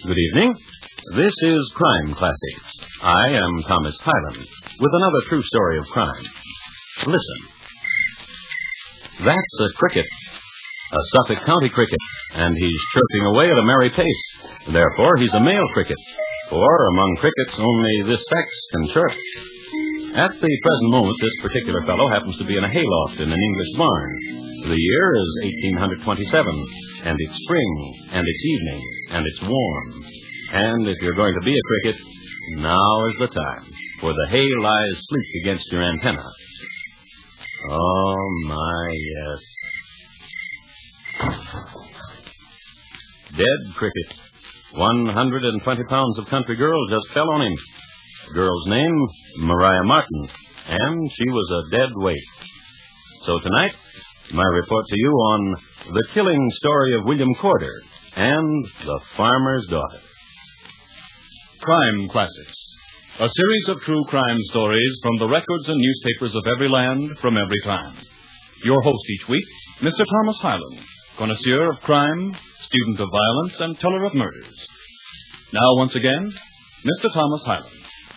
Good evening. This is Crime Classics. I am Thomas Hyland with another true story of crime. Listen. That's a cricket, a Suffolk County cricket, and he's chirping away at a merry pace. Therefore, he's a male cricket, for among crickets only this sex can chirp. At the present moment, this particular fellow happens to be in a hayloft in an English barn. The year is 1827, and it's spring, and it's evening, and it's warm. And if you're going to be a cricket, now is the time, for the hay lies sleek against your antenna. Oh, my, yes. Dead cricket. 120 pounds of country girl just fell on him. The girl's name, Maria Martin, and she was a dead weight. So tonight, my report to you on the killing story of William Corder and the farmer's daughter. Crime Classics, a series of true crime stories from the records and newspapers of every land from every time. Your host each week, Mr. Thomas Hyland, connoisseur of crime, student of violence, and teller of murders. Now, once again, Mr. Thomas Hyland.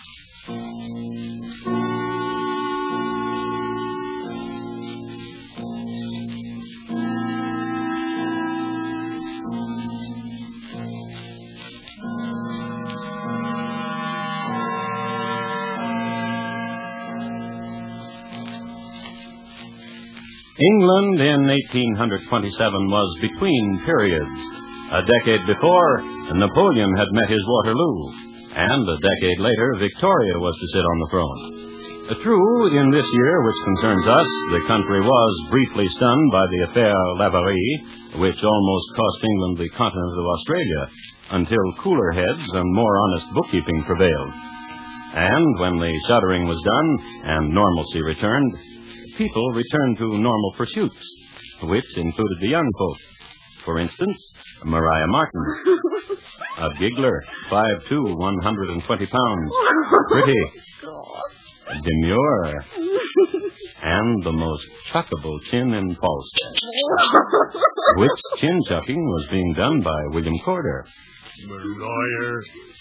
England in 1827 was between periods. A decade before, Napoleon had met his Waterloo, and a decade later, Victoria was to sit on the throne. True, in this year which concerns us, the country was briefly stunned by the affair Laverie, which almost cost England the continent of Australia, until cooler heads and more honest bookkeeping prevailed. And when the shuddering was done and normalcy returned, people returned to normal pursuits, which included the young folk. For instance, Maria Martin, a giggler, 5'2", 120 pounds, pretty, demure, and the most chuckable chin in Falstaff. Which chin-chucking was being done by William Corder. Maria,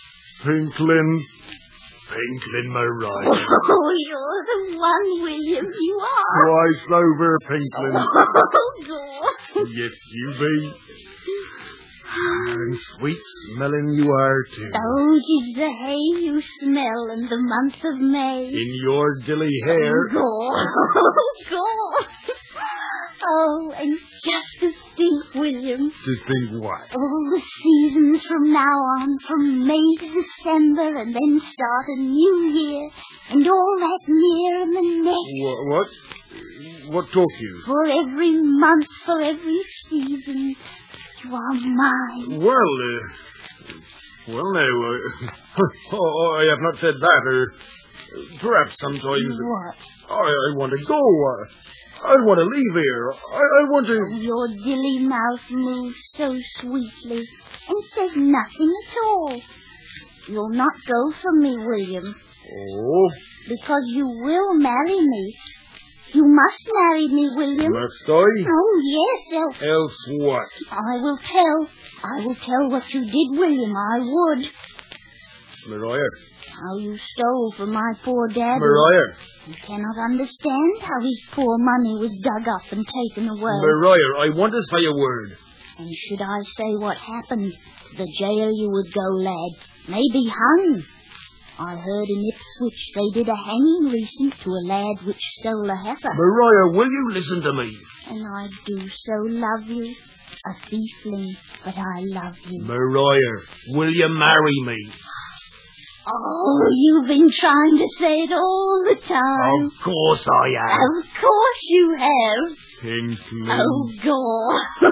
Pinklin Maria. Oh, you're the one, William, you are. Twice over, Pinklin. Oh, God. Yes, you be. And sweet-smelling you are, too. Oh, 'tis the hay you smell in the month of May. In your dilly hair. Oh, God. Oh, and just to think, William. To think what? All the seasons from now on, from May to December, and then start a new year, and all that near and the next. What? What talk you? For every month, for every season, you are mine. Well, no, I have not said that, perhaps sometimes... What? I want to go, I want to leave here. I want to... Your dilly mouth moves so sweetly and says nothing at all. You'll not go from me, William. Oh? Because you will marry me. You must marry me, William. Must I? Oh, yes, else... Else what? I will tell what you did, William, I would. Maria. How you stole from my poor daddy. Maria. You cannot understand how his poor money was dug up and taken away. Maria, I want to say a word. And should I say what happened, to the jail you would go, lad. Maybe hung. I heard in Ipswich they did a hanging recent to a lad which stole a heifer. Maria, will you listen to me? And I do so love you. A thiefling, but I love you. Maria, will you marry me? Oh, you've been trying to say it all the time. Of course I have. Of course you have. Pinklin. Oh, God.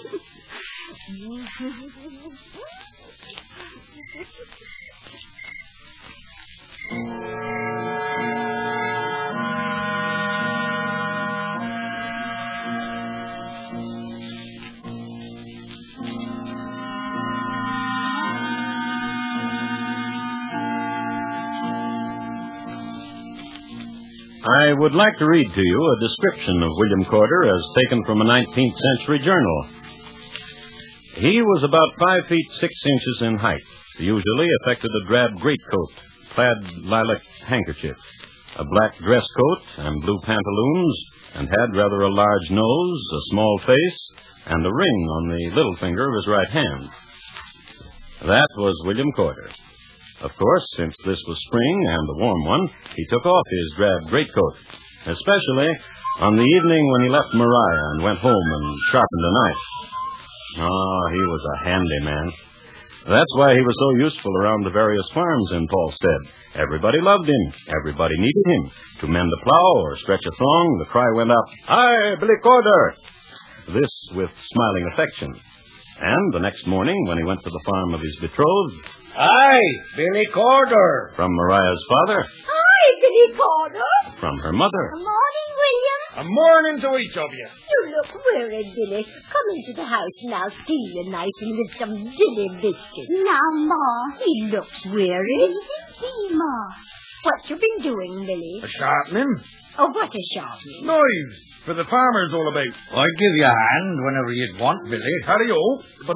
I would like to read to you a description of William Corder as taken from a 19th century journal. He was about 5 feet 6 inches in height, usually affected a drab greatcoat, plaid lilac handkerchief, a black dress coat and blue pantaloons, and had rather a large nose, a small face, and a ring on the little finger of his right hand. That was William Corder. Of course, since this was spring and a warm one, he took off his drab greatcoat, especially on the evening when he left Maria and went home and sharpened a knife. Oh, he was a handy man. That's why he was so useful around the various farms in Falstead. Everybody loved him. Everybody needed him. To mend a plow or stretch a thong, the cry went up, "Hi, Billy Corder!" This with smiling affection. And the next morning, when he went to the farm of his betrothed... "Hi, Billy Corder!" From Mariah's father. "Hi, Billy Corder!" From her mother. "Good morning, William." "A morning to each of you." "You look worried, Billy. Come into the house and I'll steal you nice and with some dilly biscuits." Now, Ma. He looks worried. See, Ma. What you been doing, Billy? "A sharpening." Oh, what a sharpening. "Knives for the farmers all about." "I'd give you a hand whenever you'd want, Billy." "Howdy-o. But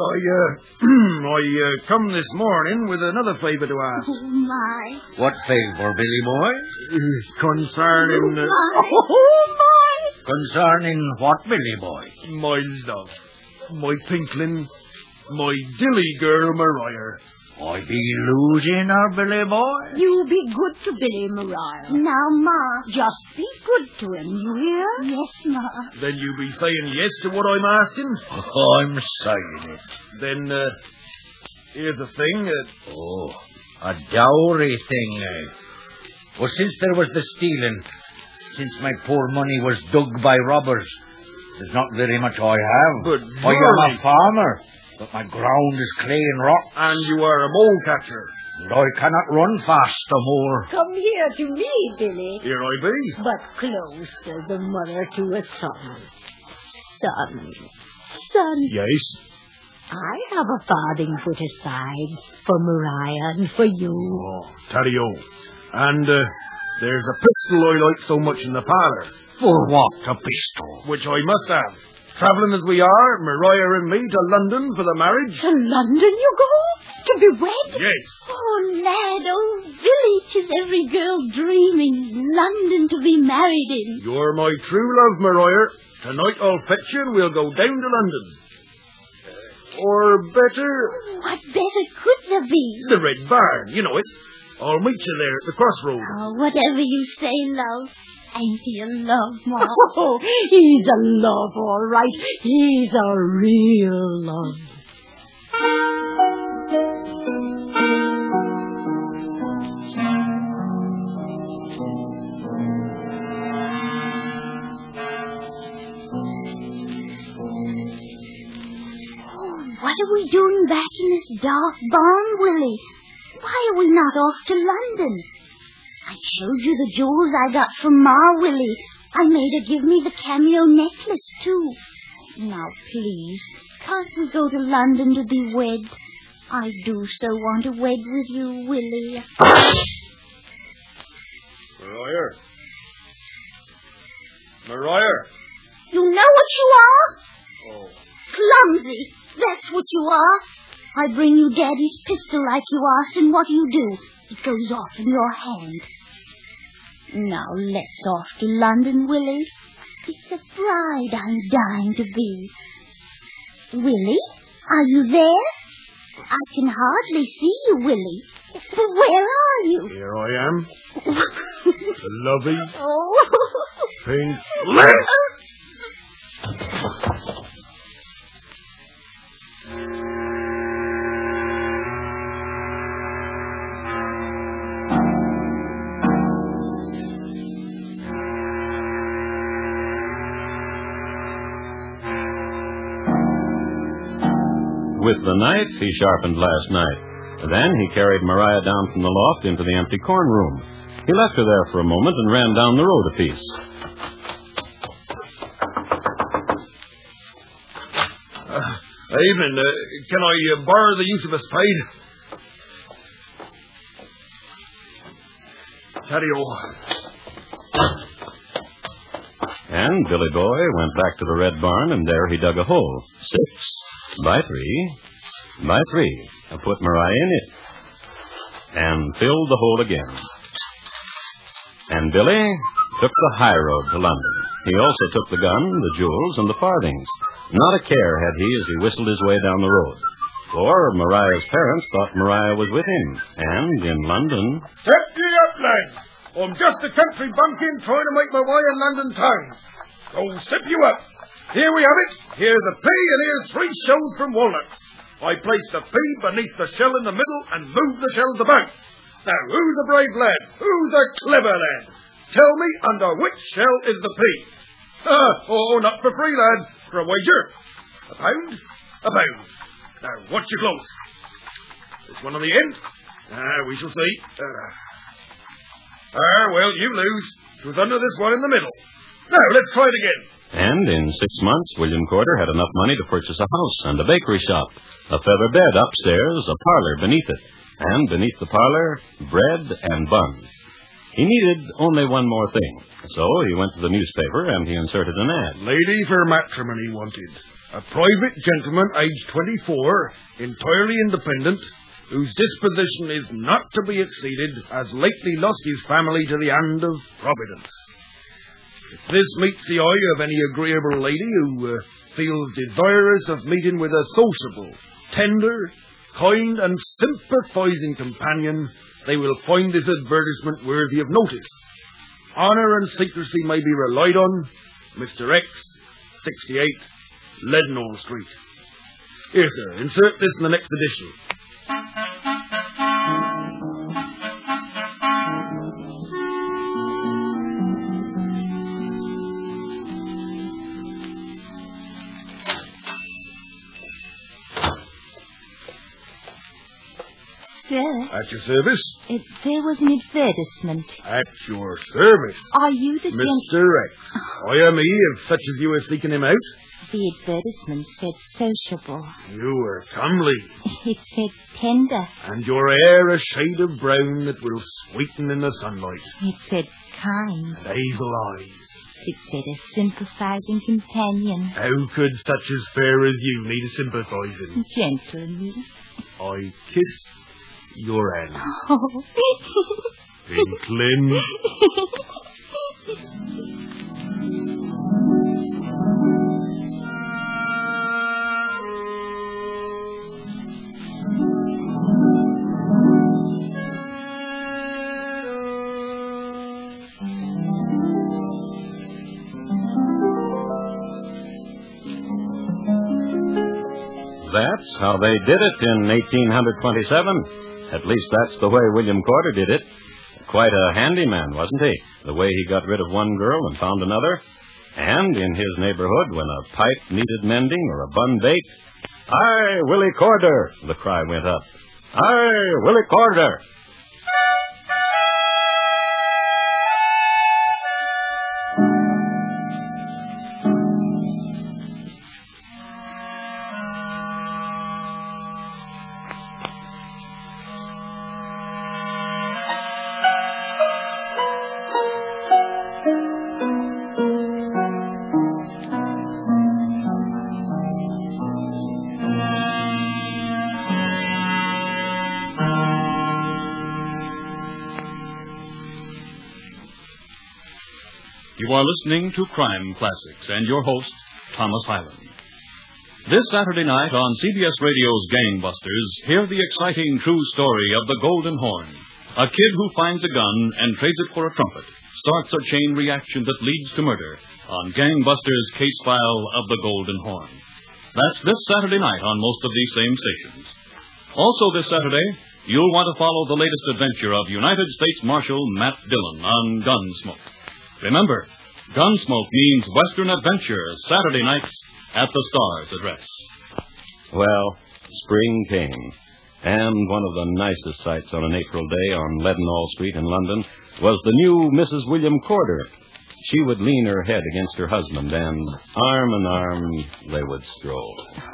I come this morning with another favour to ask." Oh, my. "What favour, Billy boy?" Concerning... Oh, my. "Concerning what, Billy boy?" my love, my pinkling, my dilly girl Maria. "I be losing her, Billy boy." You be good to Billy, Maria. Now, Ma. Just be good to him, you hear? Yes, Ma. Then you be saying yes to what I'm asking? "I'm saying it." Then, here's a thing. A dowry thing, eh? Well, since there was the stealing, since my poor money was dug by robbers, there's not very much I have. But I am a farmer, but my ground is clay and rock. And you are a mole catcher. And I cannot run fast no more. Come here to me, Billy. Here I be. But close as a mother to a son. Son, Yes? I have a farthing put aside for Maria and for you. Oh, Taddy-o. And, there's a pistol I like so much in the parlour. For what, a pistol? Which I must have. Travelling as we are, Maria and me, to London for the marriage. To London you go? To be wed? Yes. Oh, lad, oh, Billy, 'tis every girl dreaming. London to be married in. You're my true love, Maria. Tonight I'll fetch you and we'll go down to London. Or better, What better could there be? the Red Barn. You know it. I'll meet you there at the crossroads. Oh, whatever you say, love. Ain't he a love, Ma? Oh, he's a love, all right. He's a real love. What are we doing back in this dark barn, Willie? Why are we not off to London? I showed you the jewels I got from Ma, Willie. I made her give me the cameo necklace, too. Now, please, can't we go to London to be wed? I do so want to wed with you, Willie. Maria. You know what you are? Oh. Clumsy. That's what you are. I bring you Daddy's pistol like you asked, and what do you do? It goes off in your hand. Now let's off to London, Willie. It's a bride I'm dying to be. Willie, are you there? I can hardly see you, Willie. Where are you? Here I am. Lovey. Oh. Pink. With the knife he sharpened last night. Then he carried Maria down from the loft into the empty corn room. He left her there for a moment and ran down the road a piece. Evening. Can I borrow the use of a spade? Taddy-o. And Billy Boy went back to the Red Barn, and there he dug a hole. 6, By three, I put Maria in it and filled the hole again. And Billy took the high road to London. He also took the gun, the jewels, and the farthings. Not a care had he as he whistled his way down the road. For Maria's parents thought Maria was with him, and in London... Step ye up, lads. I'm just a country bumpkin trying to make my way in London town. So step you up. Here we have it. Here's a pea, and here's 3 shells from walnuts. I place the pea beneath the shell in the middle and move the shells about. Now, who's a brave lad? Who's a clever lad? Tell me under which shell is the pea. Not for free, lad. For a wager. £1? £1. Now, watch your close. This one on the end? We shall see. Well, you lose. It was under this one in the middle. Now, let's try it again. And in 6 months, William Corder had enough money to purchase a house and a bakery shop, a feather bed upstairs, a parlor beneath it, and beneath the parlor, bread and buns. He needed only one more thing, so he went to the newspaper and he inserted an ad. Lady for matrimony wanted. A private gentleman, aged 24, entirely independent, whose disposition is not to be exceeded, has lately lost his family to the hand of Providence. If this meets the eye of any agreeable lady who feels desirous of meeting with a sociable, tender, kind, and sympathizing companion, they will find this advertisement worthy of notice. Honour and secrecy may be relied on. Mr. X, 68, Leadenhall Street. Here, sir, insert this in the next edition. Sir, At your service? there was an advertisement. At your service. Are you the Mr. X. I am he, if such as you are seeking him out. The advertisement said sociable. You are comely, It said tender. and your hair a shade of brown that will sweeten in the sunlight. It said kind. And hazel eyes. It said a sympathizing companion. How could such as fair as you need a sympathizing? Gentlemen. I kiss your hand. Oh. Pinklin. That's how they did it in 1827. At least that's the way William Corder did it. Quite a handy man, wasn't he? The way he got rid of one girl and found another. And in his neighborhood, when a pipe needed mending or a bun baked, "Aye, Willie Corder!" the cry went up. "Aye, Willie Corder!" You are listening to Crime Classics and your host, Thomas Hyland. This Saturday night on CBS Radio's Gangbusters, hear the exciting true story of the Golden Horn. A kid who finds a gun and trades it for a trumpet starts a chain reaction that leads to murder on Gangbusters' case file of the Golden Horn. That's this Saturday night on most of these same stations. Also this Saturday, you'll want to follow the latest adventure of United States Marshal Matt Dillon on Gunsmoke. Remember, Gunsmoke means Western adventure Saturday nights at the Stars address. Well, spring came, and one of the nicest sights on an April day on Leadenhall Street in London was the new Mrs. William Corder. She would lean her head against her husband, and arm in arm they would stroll.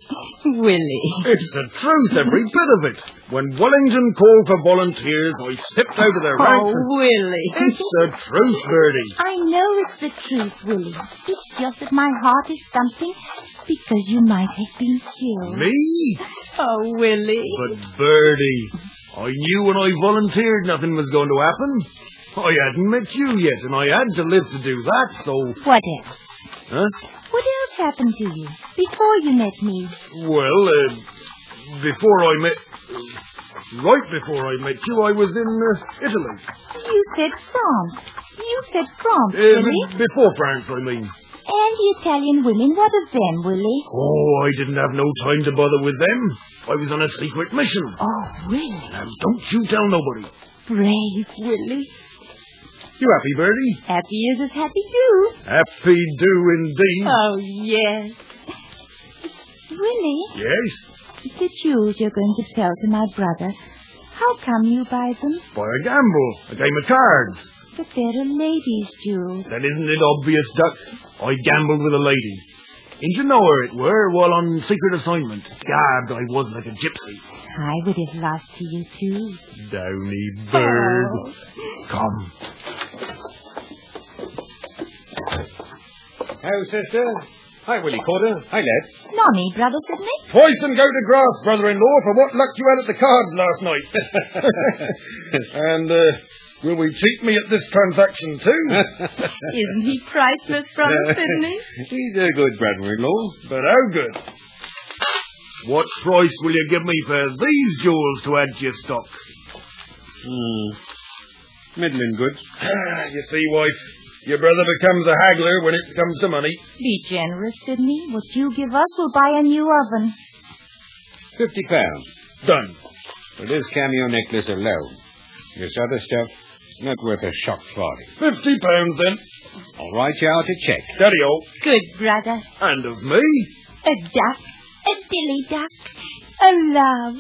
Willie. It's the truth, every bit of it. When Wellington called for volunteers, I stepped out of their ranks. Oh, Willie. It's the truth, Birdie. I know it's the truth, Willie. It's just that my heart is thumping because you might have been killed. Me? Oh, Willie. But, Birdie, I knew when I volunteered nothing was going to happen. I hadn't met you yet, and I had to live to do that, so... What else? Huh? What else happened to you before you met me? Well, before I met... right before I met you, I was in Italy. You said France. Willie. Before France, I mean. And the Italian women, what of them, Willie? Oh, I didn't have no time to bother with them. I was on a secret mission. Oh, really? Now, don't you tell nobody. Brave, Willie. You happy, Birdie? Happy as is happy you. Happy do indeed. Oh, yes. Willie? Yes? The jewels you're going to sell to my brother, how come you buy them? By a gamble. A game of cards. But they're a lady's jewels. That isn't it obvious, Duck? I gambled with a lady. And you know her it were while on secret assignment. Gad, I was like a gypsy. I would have lost to you, too. Downy bird. Oh. Come. How, sister? Hi, Willie Corder. Hi, lad. Nonny, Brother Sidney. Twice and go to grass, brother-in-law, for what luck you had at the cards last night. And, will we cheat me at this transaction, too? Isn't he priceless, Brother Sidney? He's a good brother-in-law. But how good? What price will you give me for these jewels to add to your stock? Middling good. You see, wife, your brother becomes a haggler when it comes to money. Be generous, Sidney. What you give us will buy a new oven. £50. Done. For this cameo necklace alone. This other stuff, not worth a shock farthing. £50 then. I'll write you out a check. Daddy-o. Good, brother. And of me. A duck. A dilly duck. A love.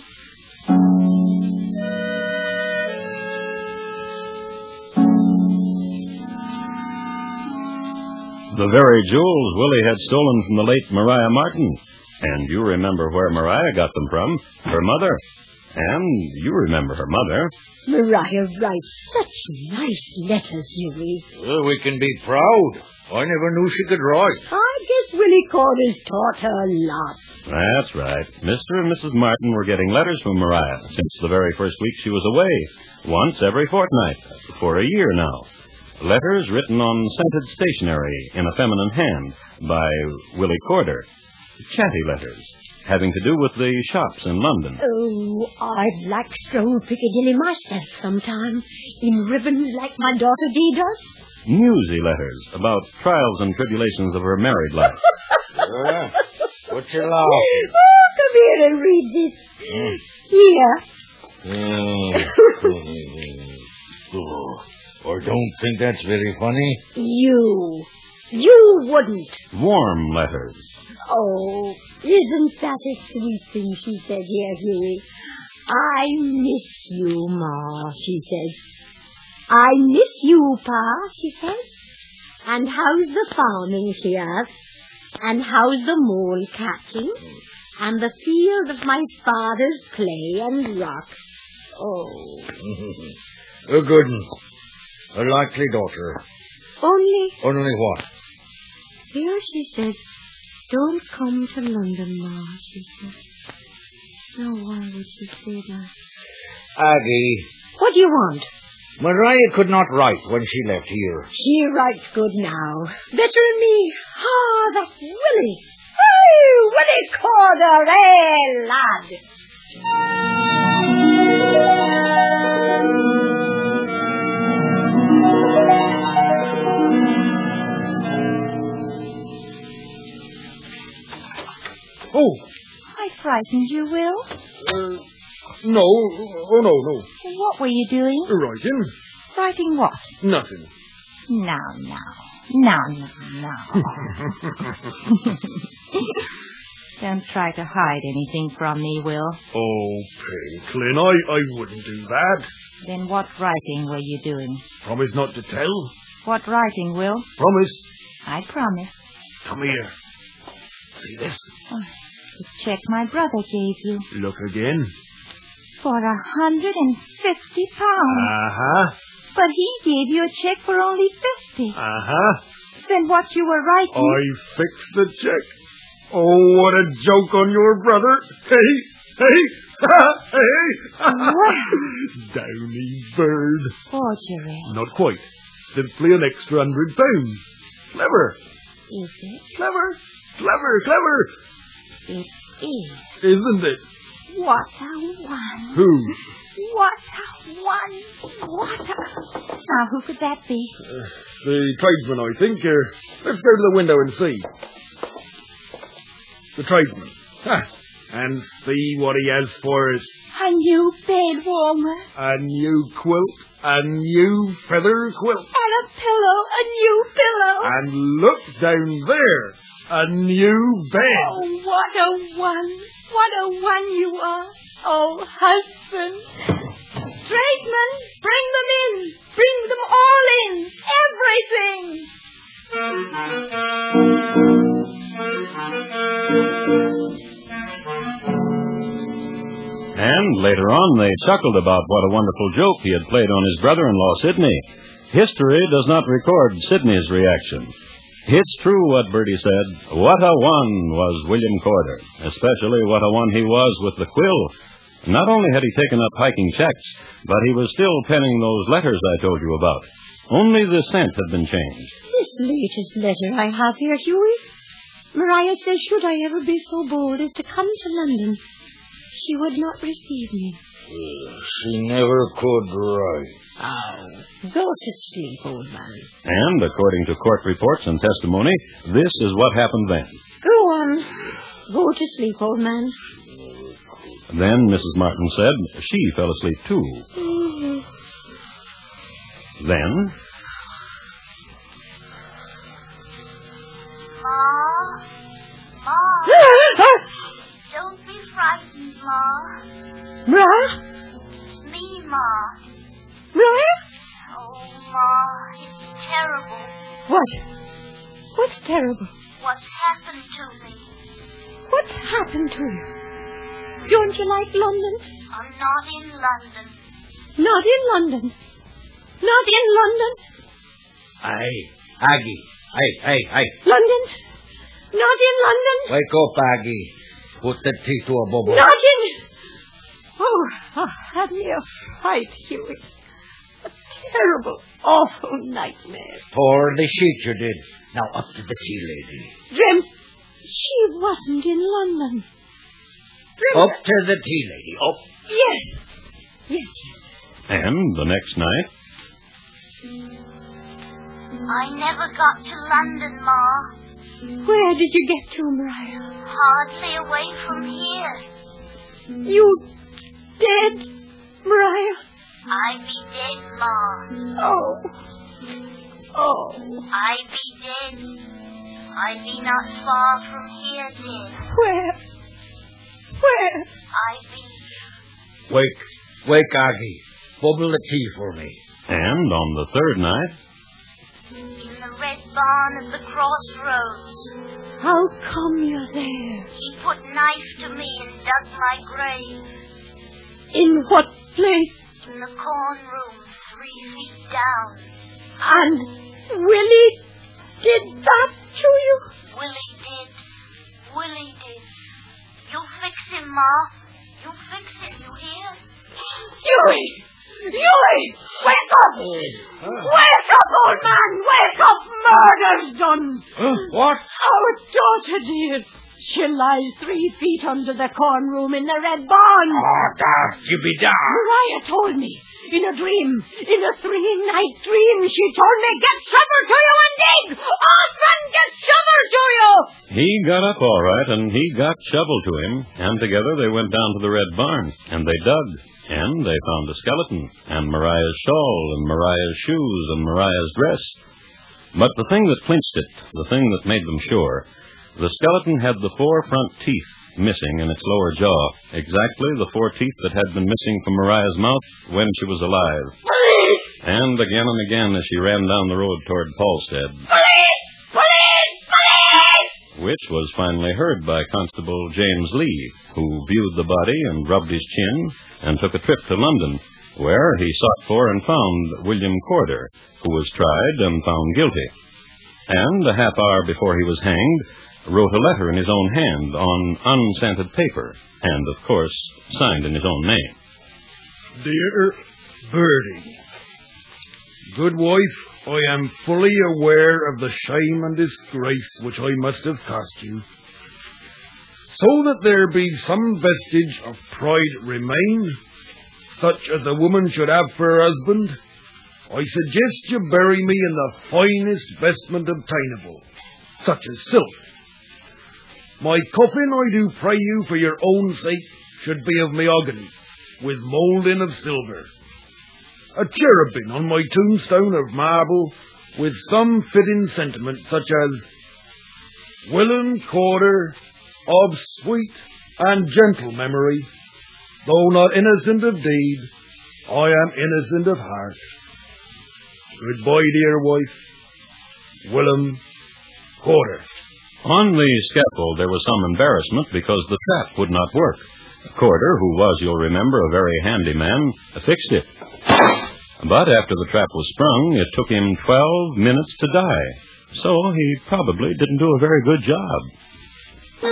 The very jewels Willie had stolen from the late Maria Martin. And you remember where Maria got them from. Her mother. And you remember her mother. Maria writes such nice letters, Hughie. Well, we can be proud. I never knew she could write. I guess Willie Corder's taught her a lot. That's right. Mr. and Mrs. Martin were getting letters from Maria since the very first week she was away. Once every fortnight. For a year now. Letters written on scented stationery in a feminine hand by Willie Corder. Chatty letters, having to do with the shops in London. Oh, I'd like strong Piccadilly myself sometime, in ribbon like my daughter Dee does. Newsy letters about trials and tribulations of her married life. What's your laugh? Oh, come here and read this. Here. I don't think that's very funny. You wouldn't. Warm letters. Oh, isn't that a sweet thing she said here, Hughie? I miss you, Ma, she says. I miss you, Pa, she says. And how's the farming, she asks. And how's the mole catching? And the field of my father's clay and rock. Oh. A good one. A likely daughter. Only what? here she says, don't come to London, Ma, she says. Now, why would she say that? Aggie, What do you want? Maria could not write when she left here. She writes good now. Better than me. Ah, that's Willie. Hey, Willie Corder, hey, lad. Oh, I frightened you, Will. no. Oh, no. What were you doing? Writing? Writing what? Nothing. Now. Don't try to hide anything from me, Will. Oh, Pinklin, I wouldn't do that. Then what writing were you doing? Promise not to tell. What writing, Will? Promise. I promise. Come here. See this? Oh, the check my brother gave you. Look again. For £150. Uh-huh. But he gave you a check for only 50. Uh-huh. Then what you were writing... I fixed the check. Oh, what a joke on your brother. Hey, hey. Downy bird. Forgery. Not quite. Simply an extra £100. Clever. Is it? Clever. It is. Isn't it? What a one. Who? What a one. Now, who could that be? The tradesman, I think. Let's go to the window and see. The tradesman. And see what he has for us. A new bed warmer. A new quilt. A new feather quilt. And a pillow. A new pillow. And look down there. A new bed. Oh, what a one. What a one you are. Oh, husband. Tradesmen, bring them in. Bring them all in. Everything. And later on, they chuckled about what a wonderful joke he had played on his brother-in-law, Sidney. History does not record Sidney's reaction. It's true what Bertie said. What a one was William Corder, especially what a one he was with the quill. Not only had he taken up hiking checks, but he was still penning those letters I told you about. Only the scent had been changed. This latest letter I have here, Hughie. Maria says, should I ever be so bold as to come to London, she would not receive me. She never could write. Oh, go to sleep, old man. And, according to court reports and testimony, this is what happened then. Go on. Go to sleep, old man. Then Mrs. Martin said she fell asleep too. Mm-hmm. Then... Ma? Don't be frightened, Ma. Maria? It's me, Ma. Maria? Oh, Ma, it's terrible. What? What's terrible? What's happened to me? What's happened to you? Don't you like London? I'm not in London. Not in London. Not in London. Aye, Aggie. Aye. London? Not in London. Wake up, Aggie. Put the tea to a bubble. Not in... Oh, had me a fright, Hughie. A terrible, awful nightmare. Tore the sheet you did. Now up to the tea lady. Dreamt she wasn't in London. Up to the tea lady. Up. Yes. And the next night... I never got to London, Ma. Where did you get to, Maria? Hardly away from here. You dead, Maria? I be dead, Ma. Oh. I be dead. I be not far from here dead. Where? I be... Wake, Aggie. Bubble the tea for me. And on the third night... in the red barn at the crossroads. How come you're there? He put knife to me and dug my grave. In what place? In the corn room, 3 feet down. And Willie did that to you? Willie did. You fix him, Ma. You fix him, you hear? Hughie! Wake up! Wake up, old man! Wake up! Murder's done! What? Our daughter, dear. She lies 3 feet under the corn room in the red barn. Oh, God, you be down. Maria told me. In a dream. In a 3-night dream, she told me, get supper to you and dig! Husband, get supper to you! He got up all right, and he got shovel to him, and together they went down to the red barn, and they dug, and they found a skeleton, and Mariah's shawl, and Mariah's shoes, and Mariah's dress. But the thing that clinched it, the thing that made them sure, the skeleton had the 4 front teeth missing in its lower jaw, exactly the 4 teeth that had been missing from Mariah's mouth when she was alive. And again, as she ran down the road toward Paulstead. Police! which was finally heard by Constable James Lee, who viewed the body and rubbed his chin and took a trip to London, where he sought for and found William Corder, who was tried and found guilty. And a half hour before he was hanged, wrote a letter in his own hand on unscented paper, and, of course, signed in his own name. Dear Bertie, good wife, I am fully aware of the shame and disgrace which I must have cost you. So that there be some vestige of pride remain, such as a woman should have for her husband, I suggest you bury me in the finest vestment obtainable, such as silk. My coffin, I do pray you, for your own sake, should be of mahogany, with moulding of silver. A cherubim on my tombstone of marble, with some fitting sentiment, such as, William Corder, of sweet and gentle memory, though not innocent of deed, I am innocent of heart. Goodbye, dear wife, William Corder. On the scaffold there was some embarrassment because the trap would not work. Corder, who was, you'll remember, a very handy man, fixed it. But after the trap was sprung, it took him 12 minutes to die. So he probably didn't do a very good job.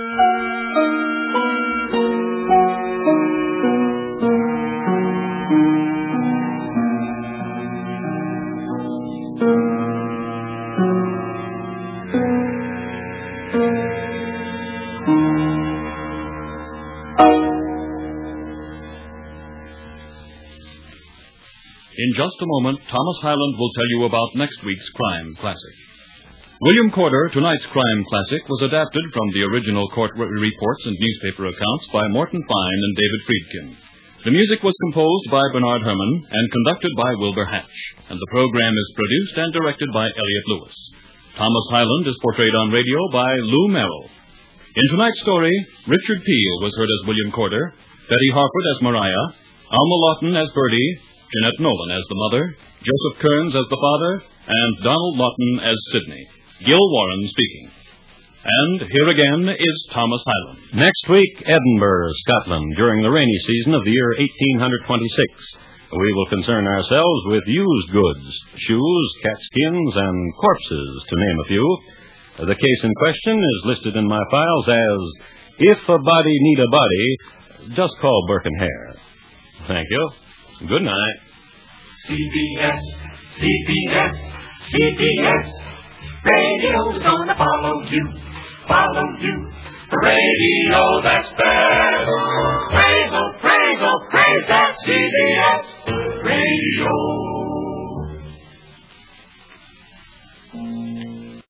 In just a moment, Thomas Hyland will tell you about next week's crime classic. William Corder, tonight's crime classic, was adapted from the original court reports and newspaper accounts by Morton Fine and David Friedkin. The music was composed by Bernard Herrmann and conducted by Wilbur Hatch, and the program is produced and directed by Elliott Lewis. Thomas Hyland is portrayed on radio by Lou Merrill. In tonight's story, Richard Peel was heard as William Corder, Betty Harford as Maria, Alma Lawton as Bertie, Jeanette Nolan as the mother, Joseph Kearns as the father, and Donald Lawton as Sidney. Gil Warren speaking. And here again is Thomas Hyland. Next week, Edinburgh, Scotland, during the rainy season of the year 1826. We will concern ourselves with used goods, shoes, catskins, and corpses, to name a few. The case in question is listed in my files as, If a Body Need a Body, Just Call Burke and Hare. Thank you. Good night. CBS, CBS, CBS. Radio's gonna follow you. The radio that's best. Praise, oh, praise, oh, praise that CBS Radio.